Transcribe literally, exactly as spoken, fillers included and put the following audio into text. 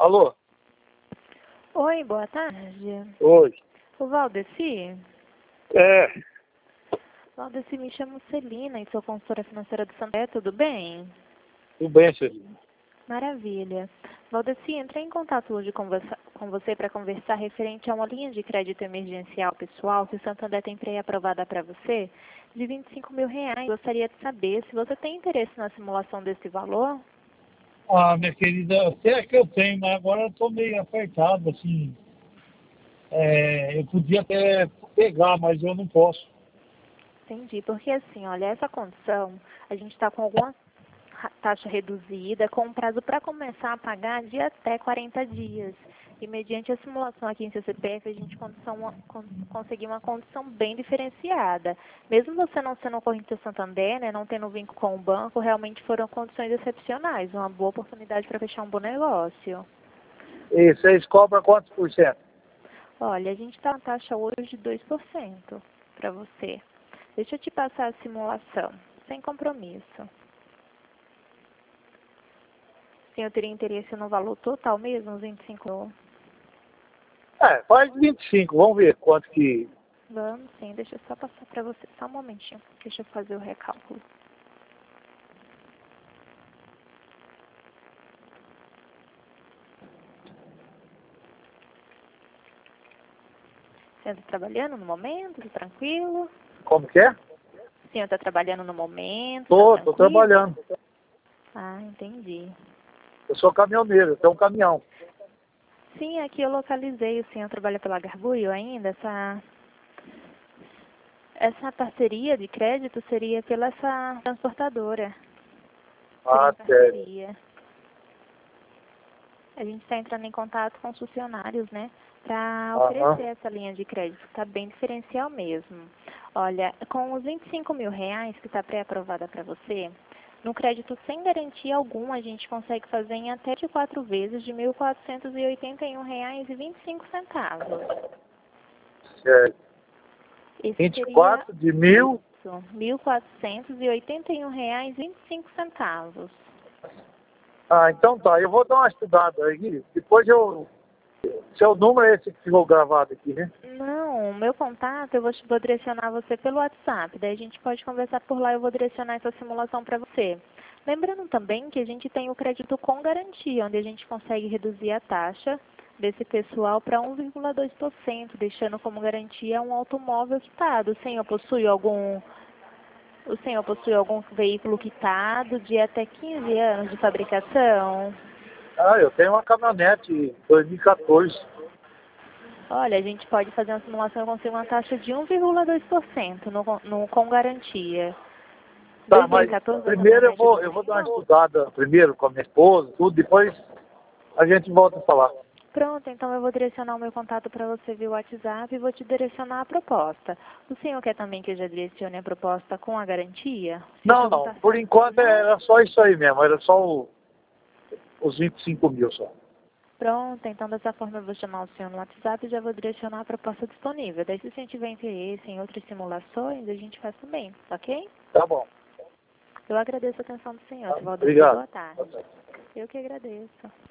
Alô? Oi, boa tarde. Oi. O Valdeci? É, Valdeci, me chamo Celina e sou consultora financeira do Santander, tudo bem? tudo bem, Celina? Maravilha. Valdeci, entrei em contato hoje com você, com você para conversar referente a uma linha de crédito emergencial pessoal que o Santander tem pré-aprovada para você de vinte e cinco mil reais. Gostaria de saber se você tem interesse na simulação desse valor. Ah, minha querida, até que eu tenho, mas agora eu estou meio apertado, assim. É, eu podia até pegar, mas eu não posso. Entendi, porque assim, olha, essa condição, a gente está com alguma ra- taxa reduzida, com um prazo para começar a pagar de até quarenta dias. E mediante a simulação aqui em seu C P F, a gente condição uma- con- conseguiu uma condição bem diferenciada. Mesmo você não sendo um corrente do Santander, né, não tendo vínculo com o banco, realmente foram condições excepcionais, uma boa oportunidade para fechar um bom negócio. E vocês cobram quantos por cento? Olha, a gente está na taxa hoje de dois por cento para você. Deixa eu te passar a simulação, sem compromisso. Sim, eu teria interesse no valor total mesmo, os vinte e cinco mil. É, faz vinte e cinco, vamos ver quanto que... Vamos sim, deixa eu só passar para você, só um momentinho. Deixa eu fazer o recálculo. Você está trabalhando no momento? Tá tranquilo? Como que é? Sim, eu está trabalhando no momento? Tô, Tá tô tranquilo? trabalhando. Ah, entendi. Eu sou caminhoneiro, eu tenho um caminhão. Sim, aqui eu localizei, o senhor trabalha pela Garbuio ainda, essa... Essa parceria de crédito seria pela essa transportadora. Seria Ah, em sério. parceria. A gente está entrando em contato com os funcionários, né, para Aham. oferecer essa linha de crédito. Está bem diferencial mesmo. Olha, com os vinte e cinco mil reais que está pré-aprovada para você, no crédito sem garantia alguma, a gente consegue fazer em até de quatro vezes de mil quatrocentos e oitenta e um reais e vinte e cinco centavos. Certo. Esse vinte e seria quatro de mil. isso, mil quatrocentos e oitenta e um reais e vinte e cinco centavos. Ah, então tá, eu vou dar uma estudada aí. Depois eu... Seu número é esse que ficou gravado aqui, né? Não, o meu contato eu vou, te- vou direcionar você pelo WhatsApp, daí a gente pode conversar por lá e eu vou direcionar essa simulação para você. Lembrando também que a gente tem o crédito com garantia, onde a gente consegue reduzir a taxa desse pessoal para um vírgula dois por cento, deixando como garantia um automóvel quitado. O senhor possui algum, o senhor possui algum veículo quitado de até quinze anos de fabricação? Ah, eu tenho uma caminhonete dois mil e quatorze. Olha, a gente pode fazer uma simulação com uma taxa de um vírgula dois por cento no, no, com garantia. Tá, mas dois mil e quatorze, a primeiro eu caminhonete do vou, eu vou dar uma senhor? estudada primeiro com a minha esposa, tudo, depois a gente volta a falar. Pronto, então eu vou direcionar o meu contato para você via WhatsApp e vou te direcionar a proposta. O senhor quer também que eu já direcione a proposta com a garantia? Se Não, achou não, muito por acessível? enquanto Não? era só isso aí mesmo, era só o- os vinte e cinco mil só. Pronto, então dessa forma eu vou chamar o senhor no WhatsApp e já vou direcionar a proposta disponível. Daí se o senhor tiver interesse em outras simulações, a gente faz também, ok? Tá bom. Eu agradeço a atenção do senhor, Tá, Valdeci. obrigado. Boa tarde. Eu que agradeço.